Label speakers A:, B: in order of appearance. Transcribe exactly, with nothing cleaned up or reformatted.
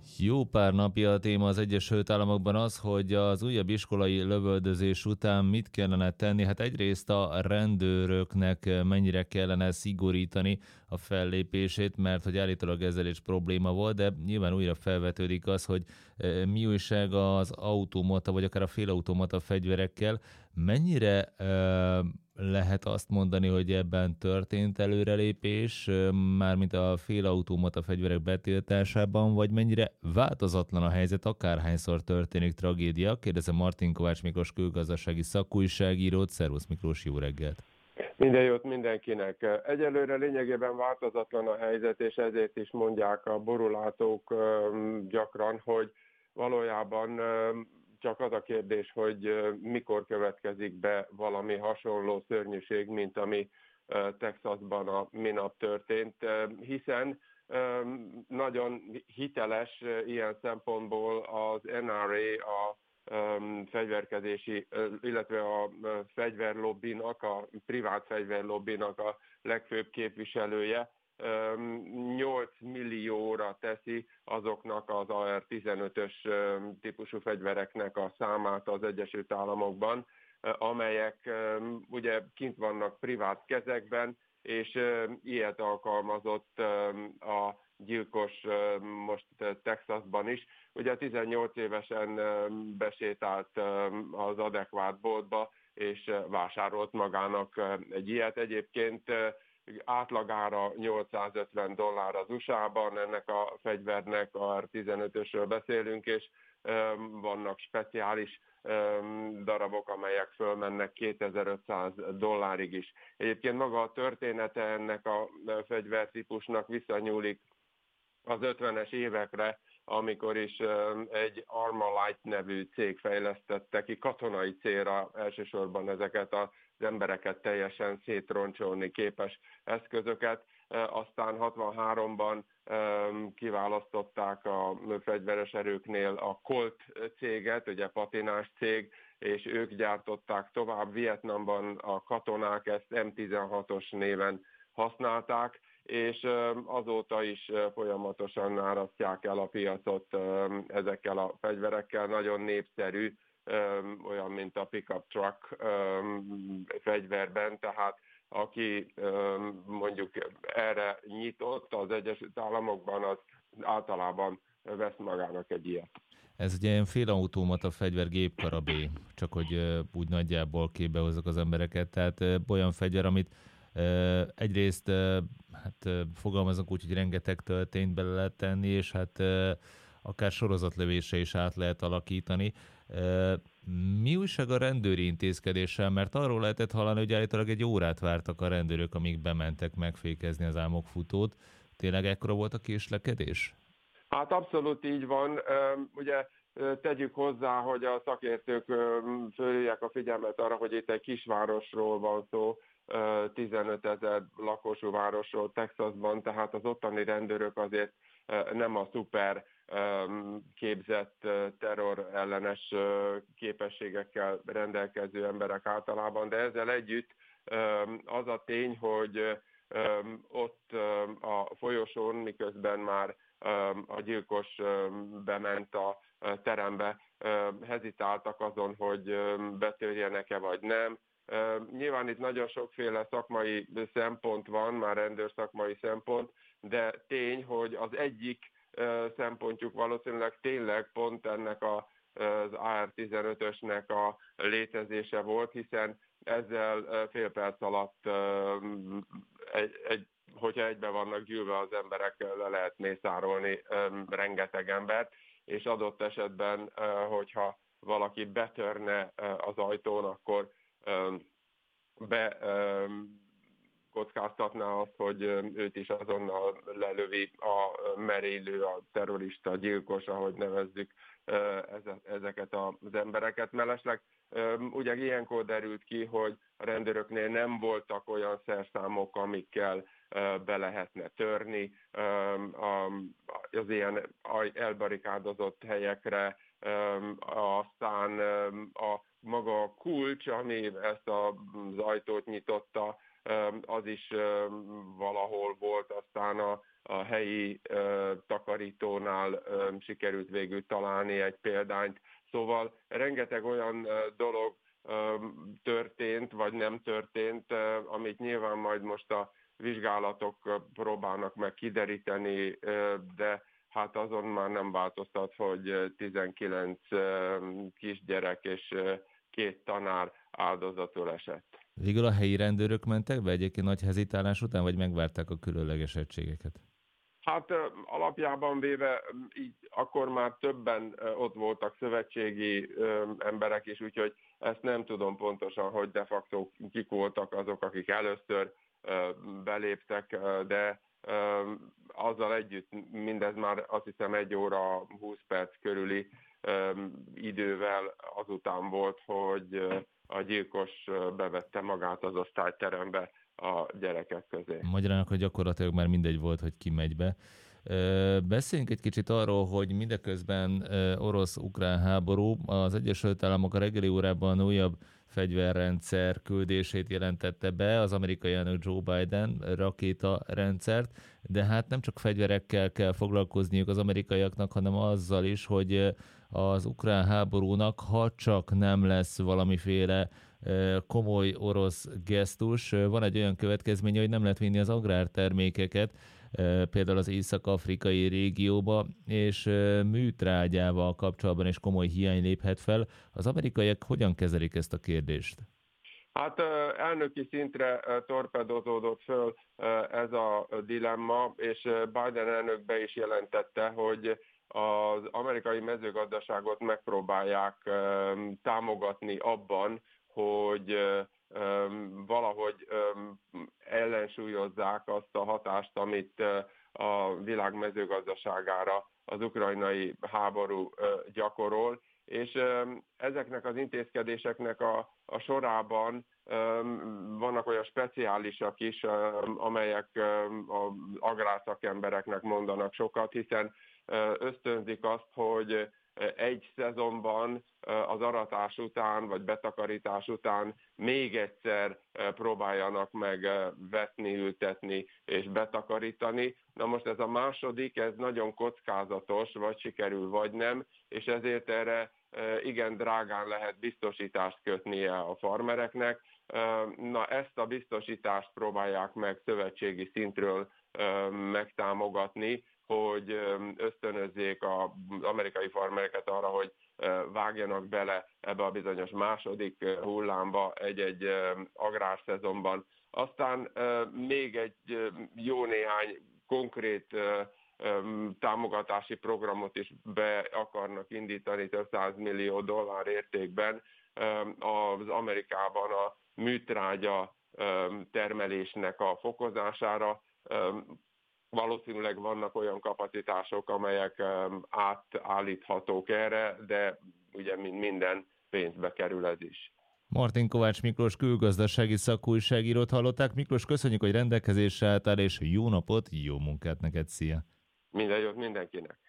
A: Jó pár napja a téma az Egyesült Államokban az, hogy az újabb iskolai lövöldözés után mit kellene tenni. Hát egyrészt a rendőröknek mennyire kellene szigorítani a fellépését, mert hogy állítólag ezzel is probléma volt, de nyilván újra felvetődik az, hogy eh, mi újság az automata, vagy akár a félautomata fegyverekkel. Mennyire eh, lehet azt mondani, hogy ebben történt előrelépés, ö, mármint a félautomata fegyverek betiltásában, vagy mennyire változatlan a helyzet, akárhányszor történik tragédia? Kérdezem Martin Kovács Miklós külgazdasági szakújságírót. Szervusz Miklós, jó reggelt!
B: Minden jót mindenkinek. Egyelőre lényegében változatlan a helyzet, és ezért is mondják a borulátók gyakran, hogy valójában csak az a kérdés, hogy mikor következik be valami hasonló szörnyűség, mint ami Texasban a minap történt, hiszen nagyon hiteles ilyen szempontból az en er á, a fegyverkezési, illetve a fegyverlobbinak, a privát fegyverlobbinak a legfőbb képviselője. nyolc millióra teszi azoknak az á er tizenötös típusú fegyvereknek a számát az Egyesült Államokban, amelyek ugye kint vannak privát kezekben, és ilyet alkalmazott a gyilkos most Texasban is. Ugye tizennyolc évesen besétált az adekvát boltba, és vásárolt magának egy ilyet. Egyébként átlagára nyolcszázötven dollár az u es á-ban, ennek a fegyvernek, a á er tizenötösről beszélünk, és vannak speciális darabok, amelyek fölmennek kétezer-ötszáz dollárig is. Egyébként maga a története ennek a fegyvertípusnak visszanyúlik az ötvenes évekre, amikor is egy Armalite nevű cég fejlesztette ki katonai célra elsősorban ezeket az embereket teljesen szétroncsolni képes eszközöket. Aztán hatvanháromban kiválasztották a fegyveres erőknél a Colt céget, ugye patinás cég, és ők gyártották tovább. Vietnamban a katonák ezt em tizenhatos néven használták, és azóta is folyamatosan árasztják el a piacot ezekkel a fegyverekkel. Nagyon népszerű, olyan, mint a pickup truck fegyverben, tehát aki mondjuk erre nyitott az Egyesült Államokban, az általában vesz magának egy ilyet.
A: Ez ugye ilyen félautomata fegyver gépkarabé, csak hogy úgy nagyjából képbe hozzak az embereket, tehát olyan fegyver, amit egyrészt hát fogalmazunk úgy, hogy rengeteg töltényt bele lehet tenni, és hát akár sorozatlövése is át lehet alakítani. Mi újság a rendőri intézkedéssel? Mert arról lehetett hallani, hogy állítólag egy órát vártak a rendőrök, amíg bementek megfékezni az álmokfutót. Tényleg ekkora volt a késlekedés?
B: Hát abszolút így van. Ugye tegyük hozzá, hogy a szakértők fölhívják a figyelmet arra, hogy itt egy kisvárosról van szó, tizenöt ezer lakosú városról Texasban, tehát az ottani rendőrök azért nem a szuper képzett terror ellenes képességekkel rendelkező emberek általában, de ezzel együtt az a tény, hogy ott a folyosón, miközben már a gyilkos bement a terembe, hezitáltak azon, hogy betörjenek-e vagy nem. Nyilván itt nagyon sokféle szakmai szempont van, már rendőrszakmai szempont, de tény, hogy az egyik szempontjuk valószínűleg tényleg pont ennek a, az á er tizenötösnek a létezése volt, hiszen ezzel fél perc alatt, egy, egy, hogyha egybe vannak gyűlve az emberek, le lehet mészárolni rengeteg embert, és adott esetben, hogyha valaki betörne az ajtón, akkor be kockáztatná azt, hogy őt is azonnal lelövi a merénylő, a terrorista, a gyilkos, ahogy nevezzük ezeket az embereket. Mellesleg ugye ilyenkor derült ki, hogy a rendőröknél nem voltak olyan szerszámok, amikkel be lehetne törni az ilyen elbarikádozott helyekre, aztán a maga a kulcs, ami ezt az ajtót nyitotta, az is valahol volt, aztán a a helyi ö, takarítónál ö, sikerült végül találni egy példányt. Szóval rengeteg olyan ö, dolog ö, történt, vagy nem történt, ö, amit nyilván majd most a vizsgálatok ö, próbálnak meg kideríteni, ö, de hát azon már nem változtat, hogy tizenkilenc kisgyerek és két tanár áldozatul esett.
A: Végül a helyi rendőrök mentek be egyébként nagy hezitálás után, vagy megvárták a különleges egységeket?
B: Hát alapjában véve így akkor már többen ott voltak szövetségi emberek is, úgyhogy ezt nem tudom pontosan, hogy de facto kik voltak azok, akik először beléptek, de azzal együtt mindez már azt hiszem egy óra húsz perc körüli idővel azután volt, hogy a gyilkos bevette magát az osztályterembe a gyerekek közé.
A: Magyarán akkor gyakorlatilag már mindegy volt, hogy ki megy be. Beszéljünk egy kicsit arról, hogy mindeközben orosz-ukrán háború, az Egyesült Államok a reggeli órában újabb fegyverrendszer küldését jelentette be, az amerikai elnök Joe Biden rakétarendszert, de hát nem csak fegyverekkel kell foglalkozniuk az amerikaiaknak, hanem azzal is, hogy az ukrán háborúnak, ha csak nem lesz valamiféle komoly orosz gesztus, van egy olyan következménye, hogy nem lehet vinni az agrártermékeket, például az észak-afrikai régióba, és műtrágyával kapcsolatban is komoly hiány léphet fel. Az amerikaiak hogyan kezelik ezt a kérdést?
B: Hát elnöki szintre torpedozódott föl ez a dilemma, és Biden elnök be is jelentette, hogy az amerikai mezőgazdaságot megpróbálják támogatni abban, hogy valahogy ellensúlyozzák azt a hatást, amit a világ mezőgazdaságára az ukrajnai háború gyakorol, és ezeknek az intézkedéseknek a, a sorában vannak olyan speciálisak is, amelyek az agrárszakembereknek mondanak sokat, hiszen ösztönzik azt, hogy egy szezonban az aratás után, vagy betakarítás után még egyszer próbáljanak meg vetni, ültetni és betakarítani. Na most ez a második, ez nagyon kockázatos, vagy sikerül, vagy nem, és ezért erre igen drágán lehet biztosítást kötnie a farmereknek. Na ezt a biztosítást próbálják meg szövetségi szintről megtámogatni, hogy ösztönözzék az amerikai farmereket arra, hogy vágjanak bele ebbe a bizonyos második hullámba egy-egy agrárszezonban. Aztán még egy jó néhány konkrét támogatási programot is be akarnak indítani több száz millió dollár értékben az Amerikában a műtrágya termelésnek a fokozására. Valószínűleg vannak olyan kapacitások, amelyek átállíthatók erre, de ugye minden pénzbe kerül ez is.
A: Martin Kovács Miklós külgazdasági szakújságírót hallották. Miklós, köszönjük, hogy rendelkezésre álltál, és jó napot, jó munkát neked, szia!
B: Minden jót mindenkinek!